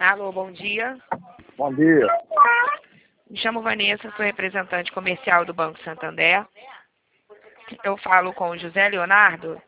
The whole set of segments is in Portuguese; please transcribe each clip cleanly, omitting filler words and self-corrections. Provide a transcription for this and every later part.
Alô, bom dia. Bom dia. Me chamo Vanessa, sou representante comercial do Banco Santander. Eu falo com o José Leonardo.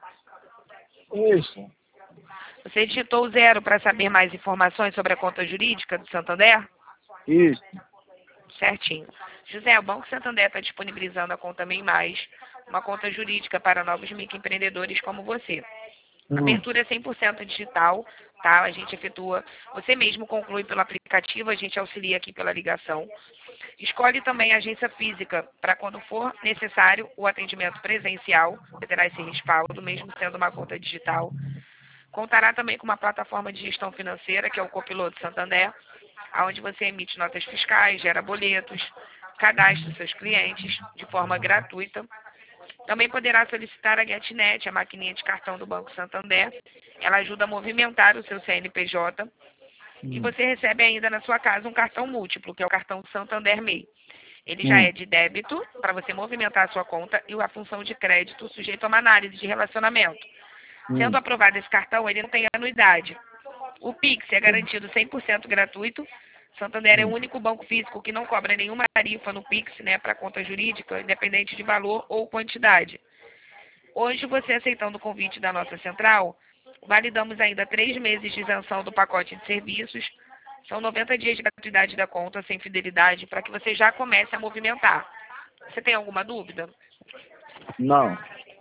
Isso. Você digitou o 0 para saber mais informações sobre a conta jurídica do Santander? Isso. Certinho. José, o Banco Santander está disponibilizando a conta MEI Mais, uma conta jurídica para novos microempreendedores como você. A abertura é 100% digital, tá? A gente efetua, você mesmo conclui pelo aplicativo, a gente auxilia aqui pela ligação. Escolhe também a agência física para quando for necessário o atendimento presencial, você terá esse respaldo, mesmo sendo uma conta digital. Contará também com uma plataforma de gestão financeira, que é o Copiloto Santander, onde você emite notas fiscais, gera boletos, cadastra seus clientes de forma gratuita. Também poderá solicitar a GetNet, a maquininha de cartão do Banco Santander. Ela ajuda a movimentar o seu CNPJ. E você recebe ainda na sua casa um cartão múltiplo, que é o cartão Santander MEI. Ele já é de débito, para você movimentar a sua conta, e a função de crédito sujeito a uma análise de relacionamento. Sendo aprovado esse cartão, ele não tem anuidade. O Pix é garantido 100% gratuito. Santander é o único banco físico que não cobra nenhuma tarifa no Pix, né, para conta jurídica, independente de valor ou quantidade. Hoje, você aceitando o convite da nossa central, validamos ainda 3 meses de isenção do pacote de serviços. São 90 dias de gratuidade da conta, sem fidelidade, para que você já comece a movimentar. Você tem alguma dúvida? Não.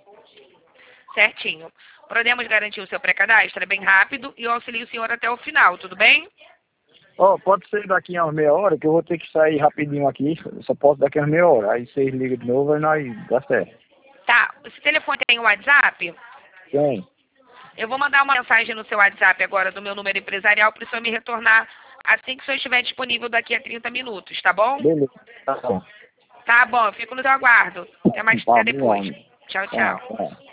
Certinho. Podemos garantir o seu pré-cadastro? É bem rápido e eu auxilio o senhor até o final, tudo bem? Pode ser daqui a umas meia hora, que eu vou ter que sair rapidinho aqui. Só posso daqui a umas meia hora. Aí vocês ligam de novo e nós dá certo. Tá. Esse telefone tem o WhatsApp? Tem. Eu vou mandar uma mensagem no seu WhatsApp agora do meu número empresarial para o senhor me retornar assim que o senhor estiver disponível daqui a 30 minutos, tá bom? Beleza. Tá bom. Tá bom, eu fico no seu aguardo. Até mais, Tá até depois. bom. Tchau, Tá, tchau. tá.